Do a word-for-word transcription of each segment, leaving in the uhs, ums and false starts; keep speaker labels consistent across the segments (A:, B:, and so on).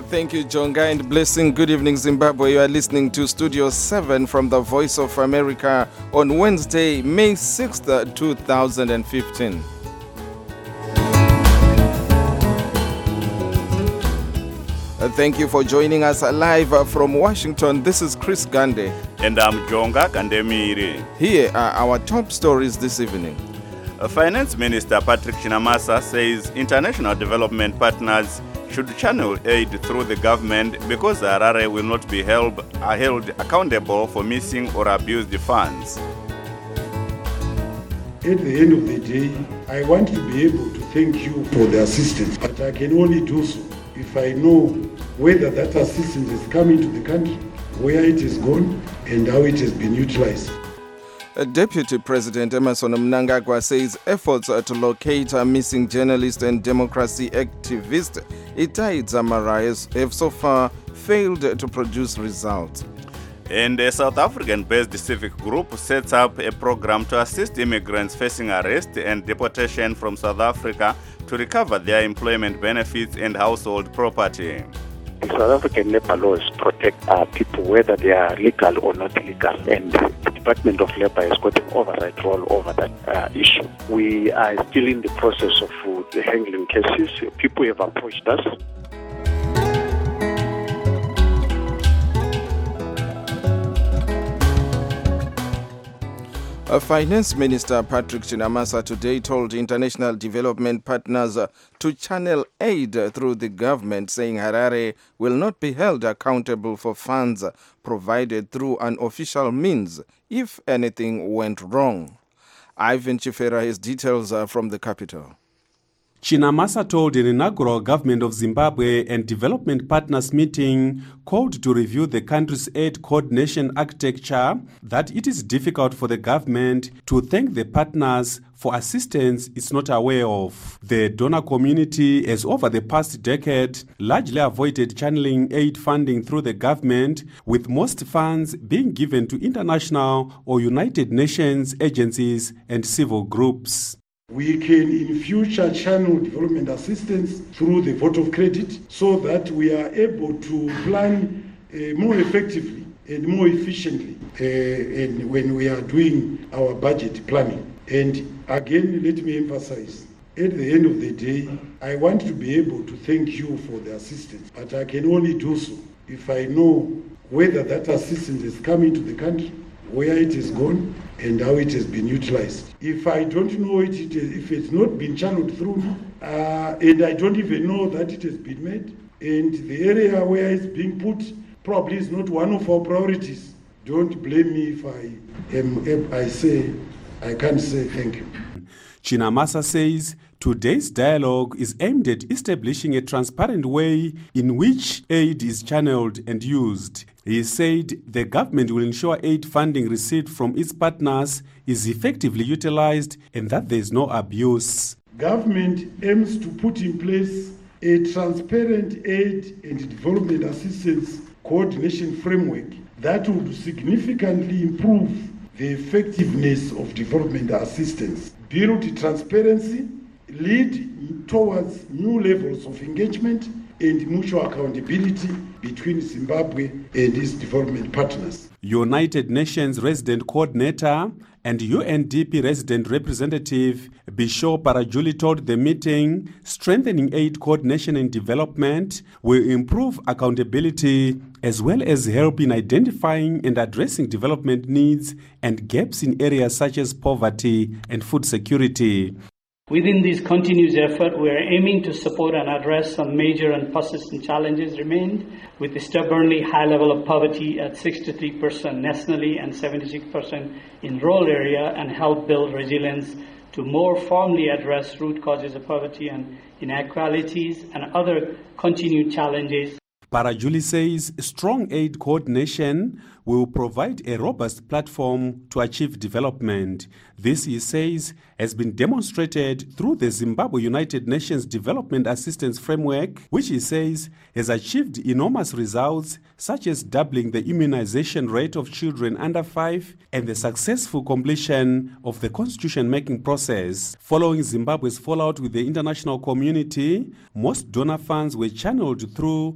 A: Thank you, Jonga, and blessing. Good evening, Zimbabwe. You are listening to Studio seven from the Voice of America on Wednesday, May sixth, two thousand fifteen. Uh, thank you for joining us live uh, from Washington. This is Chris Gande.
B: And I'm Jonga Kandemiri.
A: Here are our top stories this evening.
B: Uh, Finance Minister Patrick Chinamasa says international development partners should channel aid through the government because Harare will not be held, are held accountable for missing or abused funds.
C: At the end of the day, I want to be able to thank you for the assistance, but I can only do so if I know whether that assistance is coming to the country, where it is gone, and how it has been utilized.
A: Deputy President Emmerson Mnangagwa says efforts to locate a missing journalist and democracy activist Itai Dzamara have so far failed to produce results.
B: And a South African-based civic group sets up a program to assist immigrants facing arrest and deportation from South Africa to recover their employment benefits and household property.
D: The South African labor laws protect uh, people whether they are legal or not legal, and the Department of Labor has got an oversight role over that uh, issue. We are still in the process of uh, handling cases. People have approached us.
A: Uh, Finance Minister Patrick Chinamasa today told international development partners uh, to channel aid uh, through the government, saying Harare will not be held accountable for funds uh, provided through unofficial means if anything went wrong. Ivan Chifera has details uh, from the capital.
E: Chinamasa told an inaugural Government of Zimbabwe and Development Partners meeting called to review the country's aid coordination architecture that it is difficult for the government to thank the partners for assistance it's not aware of. The donor community has over the past decade largely avoided channeling aid funding through the government, with most funds being given to international or United Nations agencies and civil groups.
C: We can in future channel development assistance through the vote of credit so that we are able to plan uh, more effectively and more efficiently uh, and when we are doing our budget planning. And again, let me emphasize, at the end of the day, I want to be able to thank you for the assistance, but I can only do so if I know whether that assistance is coming to the country, where it is gone, and how it has been utilized. If I don't know it, it is, if it's not been channeled through, uh, and I don't even know that it has been made, and the area where it's being put probably is not one of our priorities, don't blame me if I am, if I say, I can't say thank you.
E: Chinamasa says today's dialogue is aimed at establishing a transparent way in which aid is channeled and used. He said the government will ensure aid funding received from its partners is effectively utilized and that there is no abuse.
C: Government aims to put in place a transparent aid and development assistance coordination framework that would significantly improve the effectiveness of development assistance, build transparency, lead towards new levels of engagement and mutual accountability between Zimbabwe and its development partners.
E: United Nations Resident Coordinator and U N D P Resident Representative Bisho Parajuli told the meeting strengthening aid coordination and development will improve accountability as well as help in identifying and addressing development needs and gaps in areas such as poverty and food security.
F: Within this continuous effort, we are aiming to support and address some major and persistent challenges remained, with the stubbornly high level of poverty at sixty-three percent nationally and seventy-six percent in rural area, and help build resilience to more firmly address root causes of poverty and inequalities and other continued challenges.
E: Parajuli says strong aid coordination will provide a robust platform to achieve development. This, he says, has been demonstrated through the Zimbabwe United Nations Development Assistance Framework, which he says has achieved enormous results, such as doubling the immunization rate of children under five and the successful completion of the constitution-making process. Following Zimbabwe's fallout with the international community, most donor funds were channeled through local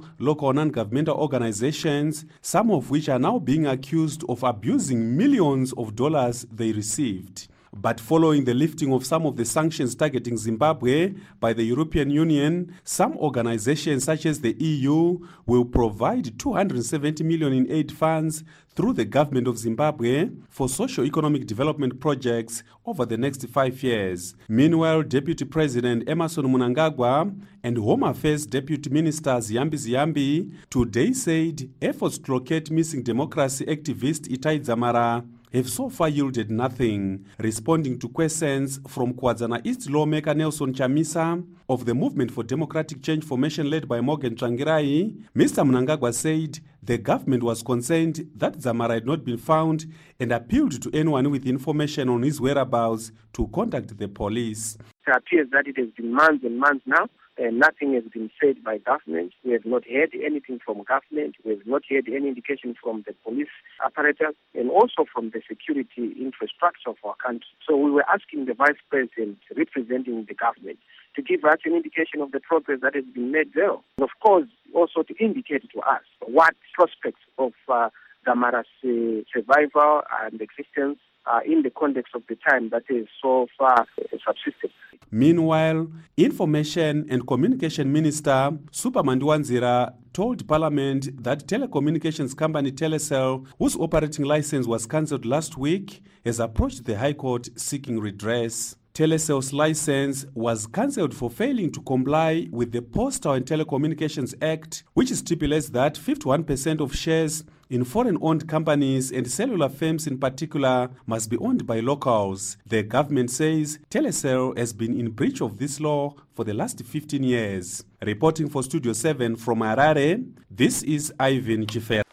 E: local non-governmental organizations, some of which are now being accused of abusing millions of dollars they received. But following the lifting of some of the sanctions targeting Zimbabwe by the European Union, some organizations such as the E U will provide two hundred seventy million dollars in aid funds through the government of Zimbabwe for socio-economic development projects over the next five years. Meanwhile, Deputy President Emmerson Mnangagwa and Home Affairs Deputy Minister Ziyambi Ziyambi today said efforts to locate missing democracy activist Itai Dzamara have so far yielded nothing. Responding to questions from Kwazana East lawmaker Nelson Chamisa of the Movement for Democratic Change formation led by Morgan Tsvangirai, Mister Mnangagwa said the government was concerned that Dzamara had not been found and appealed to anyone with information on his whereabouts to contact the police.
G: It appears that it has been months and months now, and nothing has been said by government. We have not heard anything from government. We have not heard any indication from the police apparatus and also from the security infrastructure of our country. So we were asking the Vice President representing the government to give us an indication of the progress that has been made there. And of course, also to indicate to us what prospects of uh, Dzamara's uh, survival and existence Uh, in the context of the time that is so far uh, subsisted.
E: Meanwhile, Information and Communication Minister Superman Dwanzira told Parliament that telecommunications company Telecel, whose operating license was cancelled last week, has approached the High Court seeking redress. Telecel's license was cancelled for failing to comply with the Postal and Telecommunications Act, which stipulates that fifty-one percent of shares in foreign-owned companies and cellular firms in particular must be owned by locals. The government says Telecel has been in breach of this law for the last fifteen years. Reporting for Studio seven from Harare, this is Ivan Chifera.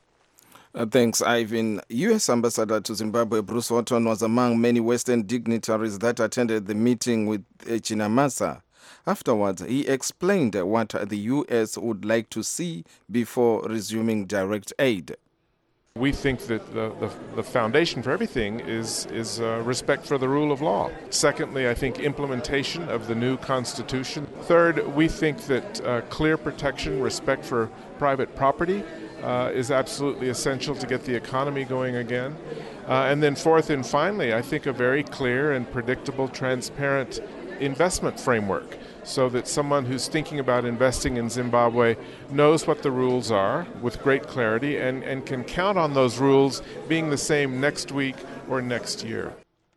A: Uh, thanks, Ivan. U S Ambassador to Zimbabwe Bruce Orton was among many Western dignitaries that attended the meeting with uh, Chinamasa. Afterwards, he explained what the U S would like to see before resuming direct aid.
H: We think that the, the, the foundation for everything is, is uh, respect for the rule of law. Secondly, I think implementation of the new constitution. Third, we think that uh, clear protection, respect for private property uh, is absolutely essential to get the economy going again. Uh, and then fourth and finally, I think a very clear and predictable, transparent investment framework, so that someone who's thinking about investing in Zimbabwe knows what the rules are with great clarity and, and can count on those rules being the same next week or next year.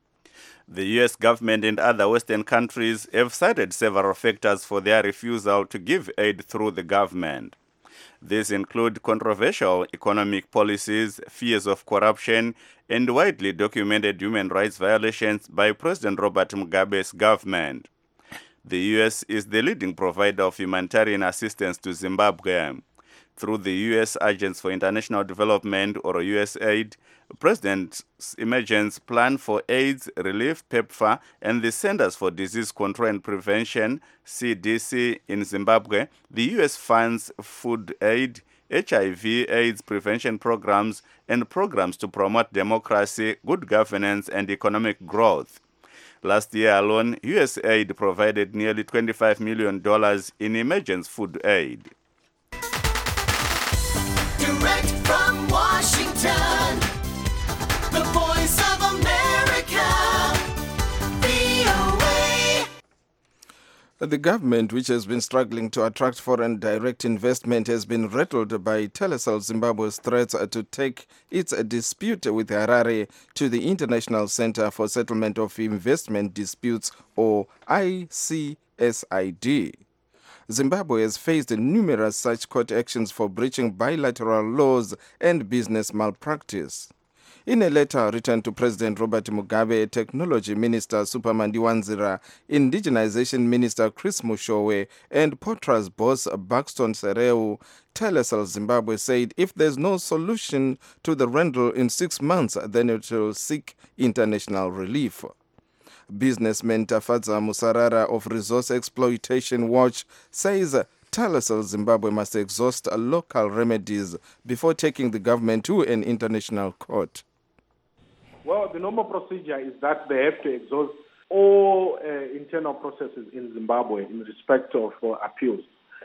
B: The U S government and other Western countries have cited several factors for their refusal to give aid through the government. These include controversial economic policies, fears of corruption, and widely documented human rights violations by President Robert Mugabe's government. The U S is the leading provider of humanitarian assistance to Zimbabwe. Through the U S Agency for International Development, or U S A I D, President's Emergence Plan for AIDS Relief, PEPFAR, and the Centers for Disease Control and Prevention, C D C, in Zimbabwe, the U S funds food aid, H I V AIDS prevention programs, and programs to promote democracy, good governance, and economic growth. Last year alone, U S A I D provided nearly twenty-five million dollars in emergency food aid.
I: Direct from Washington, the Voice of America, V O A.
A: The government, which has been struggling to attract foreign direct investment, has been rattled by Telecel Zimbabwe's threats to take its dispute with Harare to the International Center for Settlement of Investment Disputes, or I C S I D. Zimbabwe has faced numerous such court actions for breaching bilateral laws and business malpractice. In a letter written to President Robert Mugabe, Technology Minister Superman Dwanzira, Indigenization Minister Chris Mushowe, and Potra's boss Buxton Sereu, Telecel Zimbabwe said if there's no solution to the rendezvous in six months, then it will seek international relief. Businessman Tafadza Musarara of Resource Exploitation Watch says Telecel Zimbabwe must exhaust local remedies before taking the government to an international court.
J: Well, the normal procedure is that they have to exhaust all uh, internal processes in Zimbabwe in respect of uh, appeals.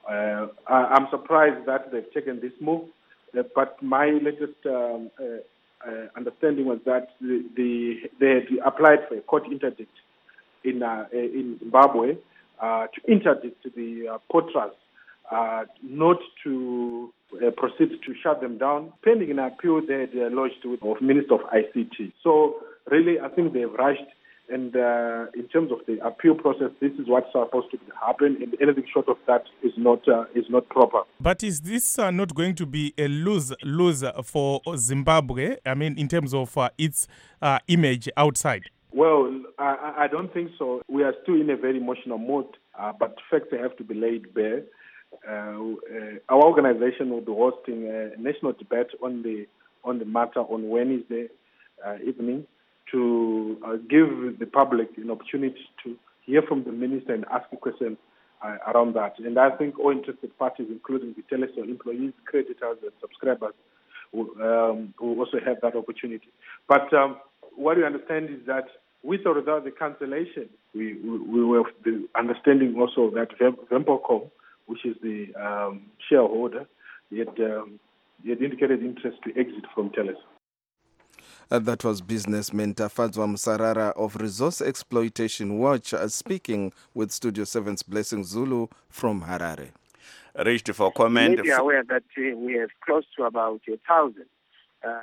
J: Uh, I, I'm surprised that they've taken this move, uh, but my latest um, uh, uh, understanding was that the, the, they had applied for a court interdict in uh, in Zimbabwe uh, to interdict the uh, porters uh, not to uh, proceed to shut them down. Pending an appeal they had uh, lodged with the Minister of I C T. So really, I think they've rushed. And uh, in terms of the appeal process, this is what's supposed to happen, and anything short of that is not uh, is not proper.
K: But is this uh, not going to be a lose-lose for Zimbabwe? I mean, in terms of uh, its uh, image outside?
J: Well, I, I don't think so. We are still in a very emotional mode, uh, but facts have to be laid bare. Uh, uh, our organization will be hosting a national debate on the on the matter on Wednesday uh, evening, to uh, give the public an opportunity to hear from the minister and ask a question uh, around that. And I think all interested parties, including the Telecel employees, creditors, and subscribers, will, um, will also have that opportunity. But um, what we understand is that with or without the cancellation, we, we, we were the understanding also that Vempocom, which is the um, shareholder, he had, um, he had indicated interest to exit from Telecel.
A: Uh, that was businessman Tafadzwa Msarara of Resource Exploitation Watch uh, speaking with Studio seven's Blessing Zulu from Harare.
B: Reached for comment.
G: You may be aware that uh, we have close to about a thousand. Uh,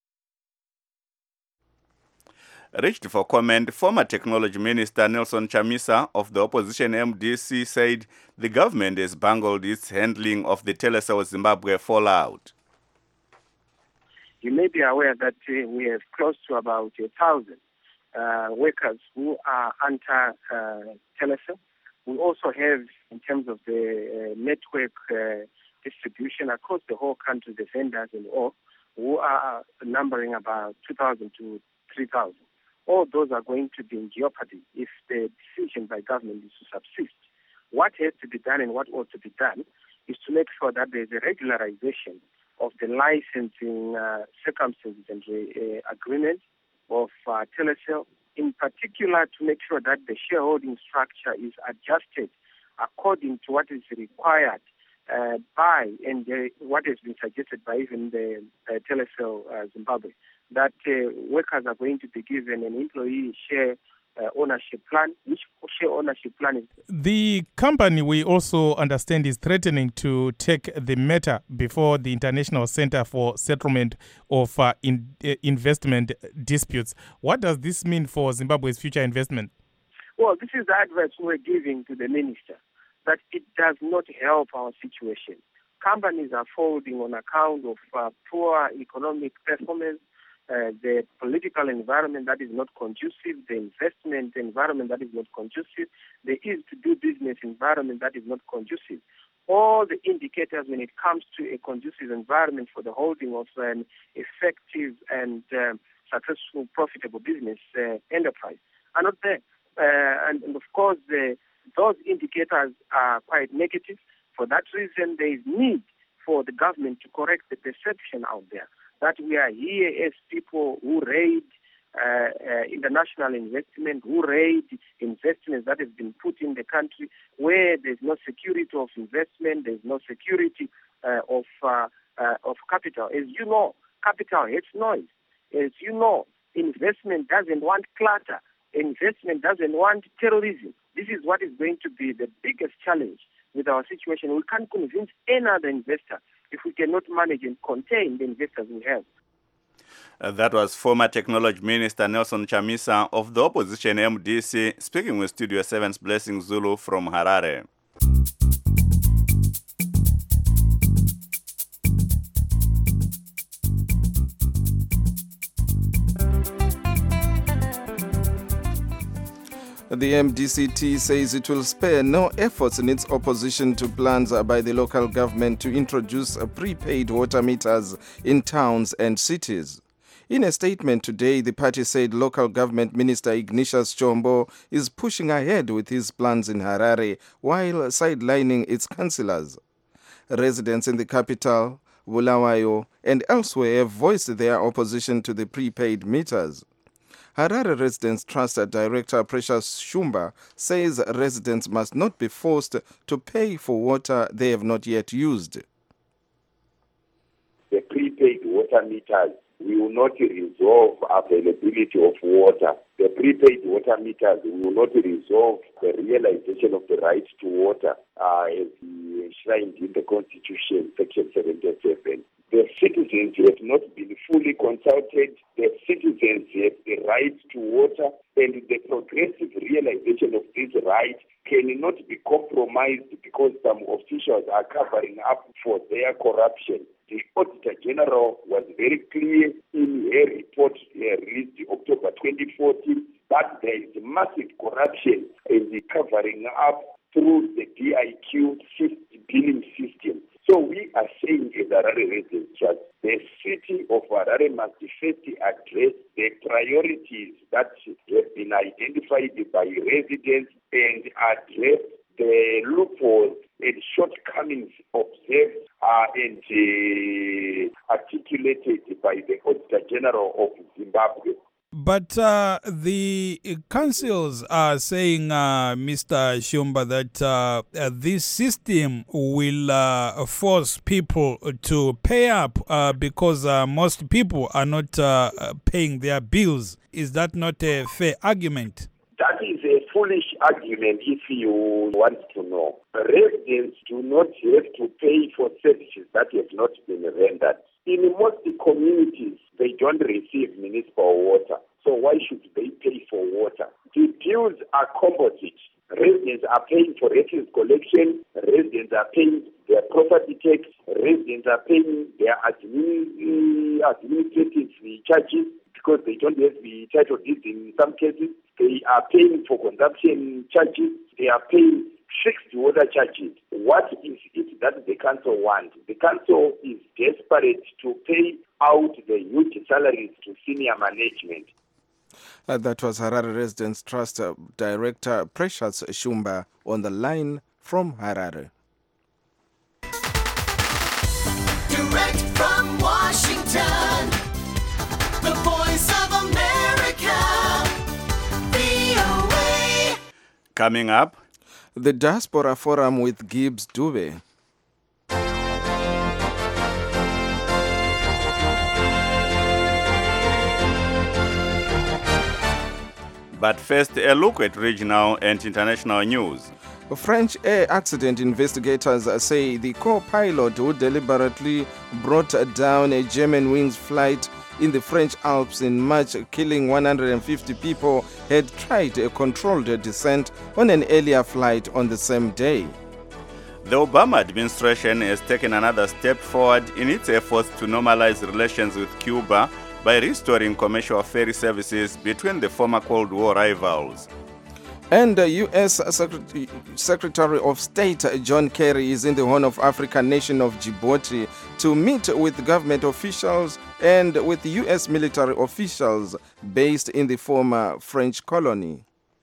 B: Reached for comment, former Technology Minister Nelson Chamisa of the opposition M D C said the government has bungled its handling of the Telecel Zimbabwe fallout.
G: You may be aware that uh, we have close to about a thousand uh, workers who are under uh, Telecel. We also have, in terms of the uh, network uh, distribution across the whole country, the vendors and all, who are numbering about two thousand to three thousand. All those are going to be in jeopardy if the decision by government is to subsist. What has to be done and what ought to be done is to make sure that there is a regularization of the licensing uh, circumstances and uh, agreements of uh, Telecel, in particular to make sure that the shareholding structure is adjusted according to what is required uh, by and uh, what has been suggested by even the uh, Telecel uh, Zimbabwe, that uh, workers are going to be given an employee share Uh, ownership plan. Which share ownership plan is?
K: The company, we also understand, is threatening to take the matter before the International Center for Settlement of uh, in, uh, Investment Disputes. What does this mean for Zimbabwe's future investment?
G: Well, this is the advice we're giving to the minister, that it does not help our situation. Companies are folding on account of uh, poor economic performance, Uh, the political environment that is not conducive, the investment environment that is not conducive, the easy to do business environment that is not conducive. All the indicators when it comes to a conducive environment for the holding of an effective and um, successful, profitable business uh, enterprise are not there. Uh, and, and of course, the, those indicators are quite negative. For that reason, there is need for the government to correct the perception out there that we are here as people who raid uh, uh, international investment, who raid investments that have been put in the country where there's no security of investment, there's no security uh, of uh, uh, of capital. As you know, capital hates noise. As you know, investment doesn't want clutter. Investment doesn't want terrorism. This is what is going to be the biggest challenge with our situation. We can't convince any other investor if we cannot manage and contain the investors we have.
B: Uh, that was former Technology Minister Nelson Chamisa of the opposition M D C speaking with Studio seven's Blessing Zulu from Harare.
A: The M D C T says it will spare no efforts in its opposition to plans by the local government to introduce prepaid water meters in towns and cities. In a statement today, the party said local government minister Ignatius Chombo is pushing ahead with his plans in Harare while sidelining its councillors. Residents in the capital, Bulawayo, and elsewhere have voiced their opposition to the prepaid meters. Harare Residents Trust Director Precious Shumba says residents must not be forced to pay for water they have not yet used.
L: The prepaid water meters will not resolve availability of water. The prepaid water meters will not resolve the realization of the right to water uh, as enshrined in the Constitution, Section seventy-seven. The citizens have not been fully consulted. The citizens have the right to water, and the progressive realization of this right cannot be compromised because some officials are covering up for their corruption. The Auditor General was very clear in her report uh, released October twenty fourteen that there is massive corruption in the covering up through the D I Q billing system. So we are saying as Harare Residents Trust, the city of Harare must first address the priorities that have been identified by residents and address the loopholes and shortcomings observed uh, and uh, articulated by the Auditor General of Zimbabwe.
M: But uh, the councils are saying, uh, Mister Shumba, that uh, uh, this system will uh, force people to pay up uh, because uh, most people are not uh, paying their bills. Is that not a fair argument?
L: That is a foolish argument if you want to know. Residents do not have to pay for services that have not been rendered. In most communities, they don't receive municipal water. So why should they pay for water? The bills are composite. Residents are paying for refuse collection. Residents are paying their property tax. Residents are paying their admin, administrative charges because they don't have the title deeds in some cases. They are paying for consumption charges. They are paying fixed water charges. What is it that the council wants? The council is desperate to pay out the huge salaries to senior management.
A: Uh, that was Harare Residents Trust uh, Director Precious Shumba on the line from Harare.
I: Direct from Washington, the voice of America, V O A.
B: Coming up,
A: the Diaspora Forum with Gibbs Dube.
B: but first a look at regional and international news.
A: French air accident investigators say the co-pilot who deliberately brought down a Germanwings flight in the French Alps in March, killing one hundred fifty people, had tried a controlled descent on an earlier flight on the same day.
B: The Obama administration has taken another step forward in its efforts to normalize relations with Cuba by restoring commercial ferry services between the former Cold War rivals.
A: And the U S Secretary of State John Kerry is in the Horn of Africa nation of Djibouti to meet with government officials and with U S military officials based in the former French colony.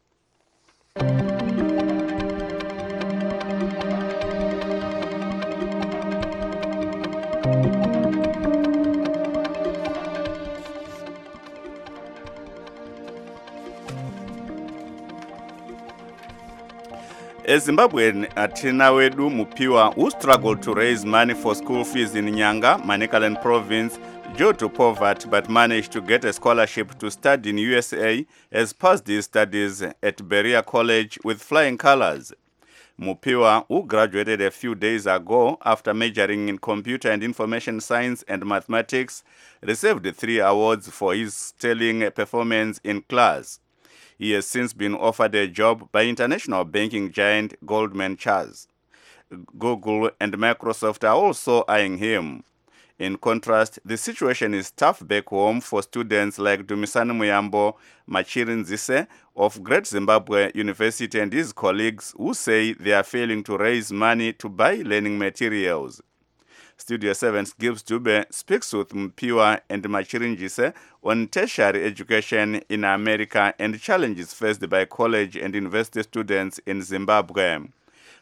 B: A Zimbabwean Atina Wedu Mupiwa, who struggled to raise money for school fees in Nyanga, Manicaland province, due to poverty but managed to get a scholarship to study in U S A, has passed his studies at Berea College with flying colors. Mupiwa, who graduated a few days ago after majoring in computer and information science and mathematics, received three awards for his sterling performance in class. He has since been offered a job by international banking giant Goldman Sachs. Google and Microsoft are also eyeing him. In contrast, the situation is tough back home for students like Dumisani Muyambo Machirin Zise of Great Zimbabwe University and his colleagues who say they are failing to raise money to buy learning materials. Studio seven's Gibbs Dube speaks with Mpiwa and Machirin Zise on tertiary education in America and challenges faced by college and university students in Zimbabwe.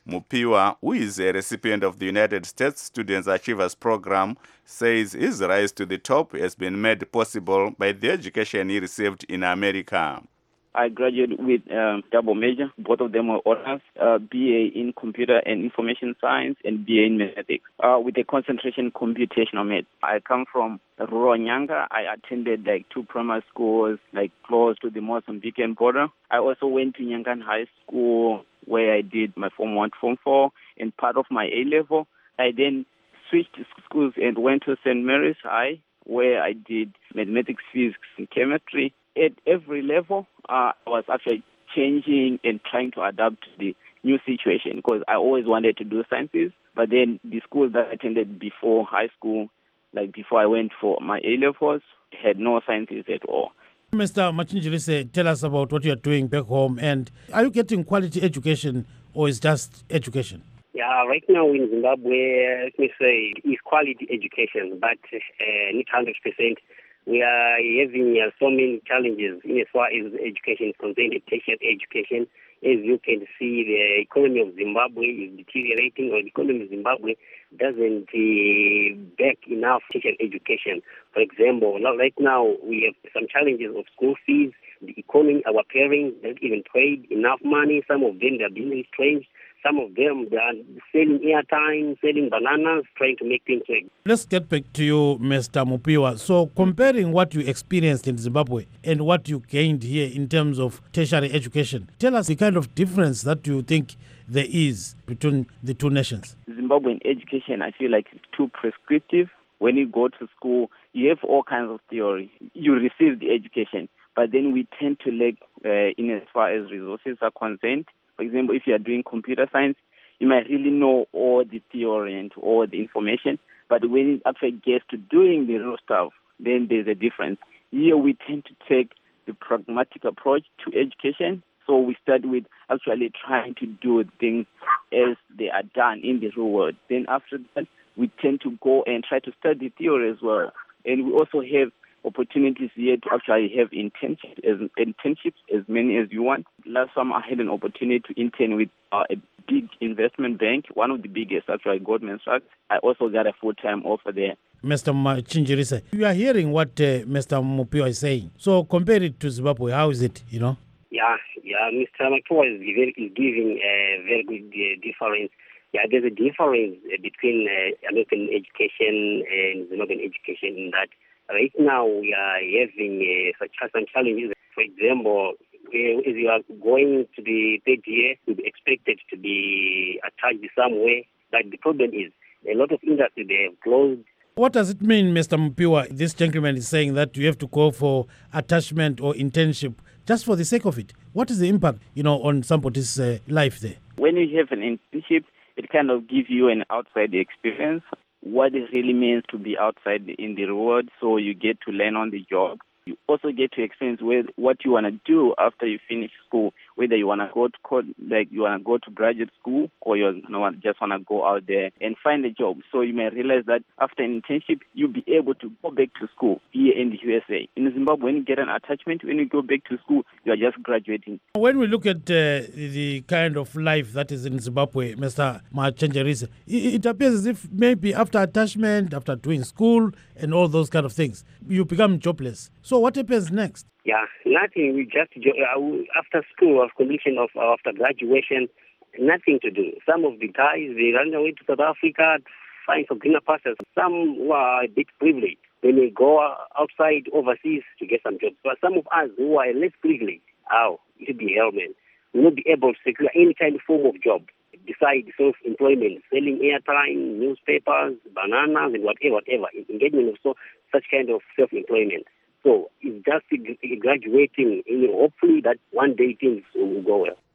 B: Mupiwa, who is a recipient of the United States Students Achievers Program, says his rise to the top has been made possible by the education he received in America.
N: I graduated with um, double major. Both of them were honors, uh, B A in computer and information science and B A in mathematics, uh, with a concentration in computational math. I come from rural Nyanga. I attended like two primary schools, like close to the Mozambican border. I also went to Nyangan High School, where I did my Form one, Form four, and part of my A-level. I then switched schools and went to Saint Mary's High, where I did mathematics, physics, and chemistry. At every level, uh, I was actually changing and trying to adapt to the new situation because I always wanted to do sciences. But then the schools that I attended before high school, like before I went for my A-levels, had no sciences at all.
O: Mister Machinjirise, tell us about what you're doing back home. And are you getting quality education or is just education?
P: Yeah, right now in Zimbabwe, let me say, it's quality education, but uh, not one hundred percent. We are having uh, so many challenges in as far as education is concerned, tertiary education. As you can see, the economy of Zimbabwe is deteriorating, or the economy of Zimbabwe doesn't uh, back enough tertiary education. For example, now, right now we have some challenges of school fees. The economy, our parents don't even paid enough money. Some of them they are being retrenched. Some of them, they are selling airtime, selling bananas, trying to make things work.
O: Let's get back to you, Mister Mupiwa. So comparing what you experienced in Zimbabwe and what you gained here in terms of tertiary education, tell us the kind of difference that you think there is between the two nations.
N: Zimbabwean education, I feel like it's too prescriptive. When you go to school, you have all kinds of theory. You receive the education, but then we tend to lack uh, in as far as resources are concerned. For example, if you are doing computer science, you might really know all the theory and all the information, but when it actually gets to doing the real stuff, then there's a difference. Here we tend to take the pragmatic approach to education, so we start with actually trying to do things as they are done in the real world. Then after that, we tend to go and try to study theory as well. And we also have opportunities here to actually have internships as, internships as many as you want. Last summer, I had an opportunity to intern with uh, a big investment bank, one of the biggest, actually, Goldman Sachs. I also got a full-time offer there.
O: Mister Machinjirise, you are hearing what uh, Mister Mupiwa is saying. So compare it to Zimbabwe. How is it, you know?
P: Yeah, yeah. Mister Mupiwa is, is giving a very good uh, difference. Yeah, there's a difference uh, between uh, American education and Zimbabwean education in that right now we are having uh, such some challenges. For example, if you are going to the third year, you'll be expected to be attached somewhere. But the problem is a lot of industries, they have closed.
O: What does it mean, Mister Mupiwa? This gentleman is saying that you have to go for attachment or internship just for the sake of it. What is the impact, you know, on somebody's uh, life there?
N: When you have an internship, it kind of gives you an outside experience, what it really means to be outside in the world, so you get to learn on the job. You also get to experience with what you want to do after you finish school, whether you want to go to co- like you want to go to graduate school or you know, just want to go out there and find a job. So you may realize that after an internship, you'll be able to go back to school here in the U S A. In Zimbabwe, when you get an attachment, when you go back to school, you are just graduating.
O: When we look at uh, the kind of life that is in Zimbabwe, Mister Machinjirise, it appears as if maybe after attachment, after doing school and all those kind of things, you become jobless. So what happens next?
P: Yeah, nothing. We just uh, after school, after completion of uh, after graduation, nothing to do. Some of the guys they run away to South Africa, to find some greener pastures. Some who are a bit privileged, when they go outside overseas to get some jobs. But some of us who are less privileged, oh, it will be hell, man. We will not be able to secure any kind of form of job besides self-employment, selling airtime, newspapers, bananas, and whatever, whatever. Engagement of so, such kind of self-employment. So it's just graduating, you know, hopefully that one day things will go well.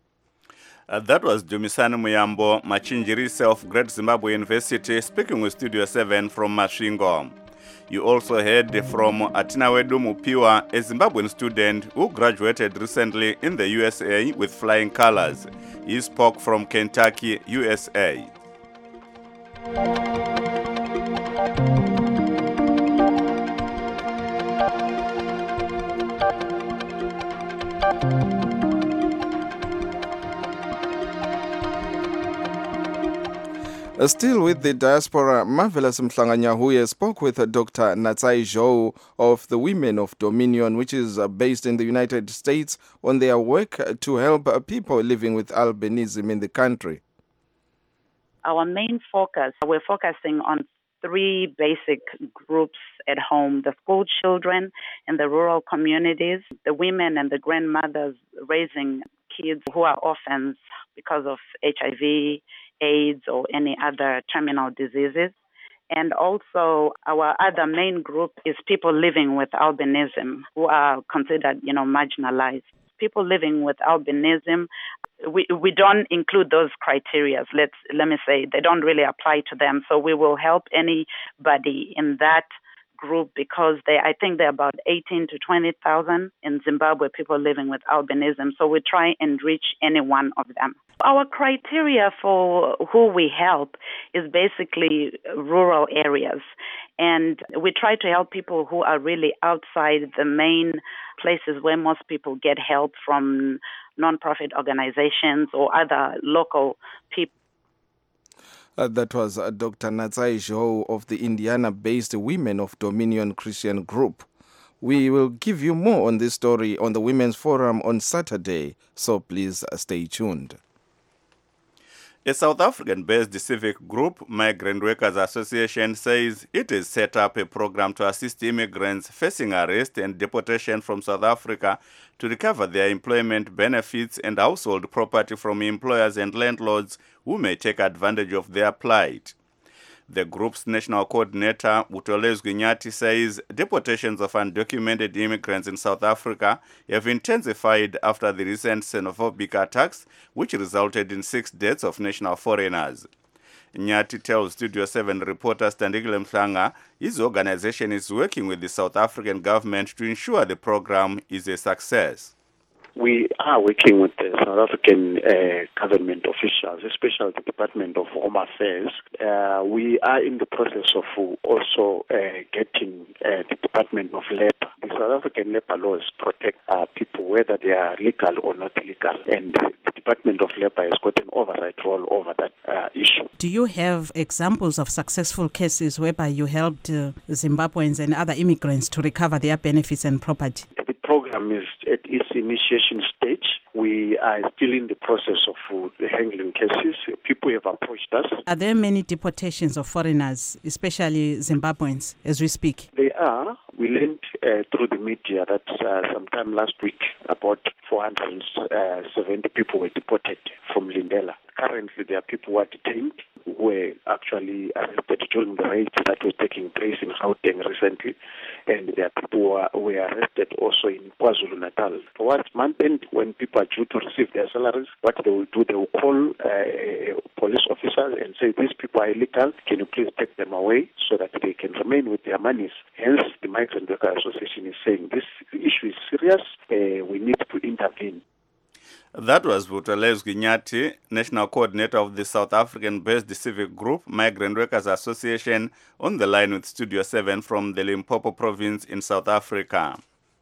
B: Uh, that was Dumisani Muyambo Machinjirise of Great Zimbabwe University speaking with Studio seven from Masvingo. You also heard from Atinawedu Mupiwa, a Zimbabwean student who graduated recently in the U S A with flying colors. He spoke from Kentucky, U S A.
A: Uh, Still with the diaspora, Marvelous Mhlanganyahuye spoke with uh, Doctor Natsai Zhou of the Women of Dominion, which is uh, based in the United States, on their work uh, to help uh, people living with albinism in the country.
Q: Our main focus, we're focusing on three basic groups at home: the school children in the rural communities, the women and the grandmothers raising kids who are orphans because of H I V, AIDS, or any other terminal diseases. And also our other main group is people living with albinism who are considered, you know, marginalized. People living with albinism, we we don't include those criteria. Let's let me say they don't really apply to them. So we will help anybody in that group because they I think there are about eighteen to twenty thousand in Zimbabwe people living with albinism. So we try and reach any one of them. Our criteria for who we help is basically rural areas. And we try to help people who are really outside the main places where most people get help from nonprofit organizations or other local people.
A: Uh, that was uh, Doctor Natsai Zhou of the Indiana-based Women of Dominion Christian Group. We will give you more on this story on the Women's Forum on Saturday, so please uh, stay tuned.
B: A South African-based civic group, Migrant Workers Association, says it has set up a program to assist immigrants facing arrest and deportation from South Africa to recover their employment benefits and household property from employers and landlords who may take advantage of their plight. The group's national coordinator, Buthelezwi Nyati, says deportations of undocumented immigrants in South Africa have intensified after the recent xenophobic attacks, which resulted in six deaths of national foreigners. Nyati tells Studio seven reporter Standigile Mhlanga his organization is working with the South African government to ensure the program is a success.
D: We are working with the South African uh, government officials, especially the Department of Home Affairs. Uh, we are in the process of also uh, getting uh, the Department of Labor. The South African labor laws protect uh, people whether they are legal or not legal, and the Department of Labor has got an oversight role over that uh, issue.
R: Do you have examples of successful cases whereby you helped uh, Zimbabweans and other immigrants to recover their benefits and property?
D: The program is at its initiation stage. We are still in the process of uh, handling cases. People have approached us.
R: Are there many deportations of foreigners, especially Zimbabweans, as we speak?
D: They are. We learned uh, through the media that uh, sometime last week about four hundred seventy people were deported from Lindela. Currently, there are people who are detained, who were actually arrested during the raids that was taking place in Gauteng recently, and there are people who, are, who were arrested also in KwaZulu-Natal. Towards month end, when people are due to receive their salaries, what they will do, they will call uh, police officers and say, these people are illegal, can you please take them away so that they can remain with their monies. Hence, the Migrant Workers Association is saying this issue is serious, uh, we need to intervene.
B: That was Buthelezwi Nyati, national coordinator of the South African-based civic group Migrant Workers Association, on the line with Studio seven from the Limpopo province in South Africa.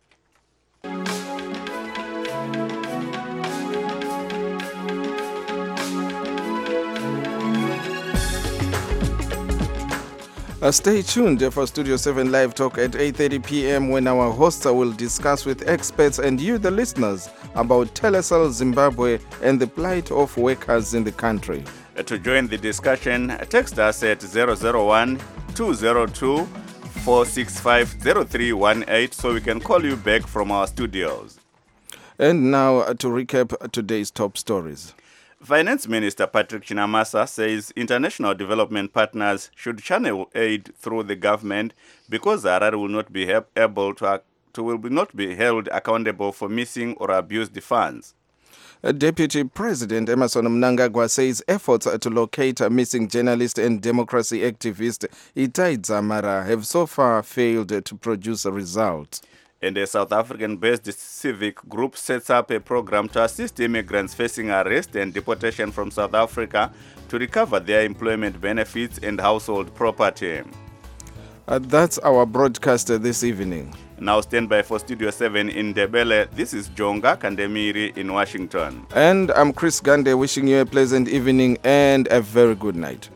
A: Uh, stay tuned for Studio seven Live Talk at eight thirty p.m. when our hosts will discuss with experts and you, the listeners, about Telecel Zimbabwe and the plight of workers in the country.
B: Uh, to join the discussion, text us at zero zero one, two zero two, four six five, zero three one eight so we can call you back from our studios.
A: And now uh, to recap today's top stories.
B: Finance Minister Patrick Chinamasa says international development partners should channel aid through the government because Harare will not be able to, to will be not be held accountable for missing or abused funds.
A: Uh, Deputy President Emmerson Mnangagwa says efforts to locate a missing journalist and democracy activist Itai Dzamara have so far failed to produce results.
B: And a South African-based civic group sets up a program to assist immigrants facing arrest and deportation from South Africa to recover their employment benefits and household property.
A: Uh, that's our broadcast this evening.
B: Now stand by for Studio seven in Ndebele. This is Jonga Kandemiri in Washington.
A: And I'm Chris Gande wishing you a pleasant evening and a very good night.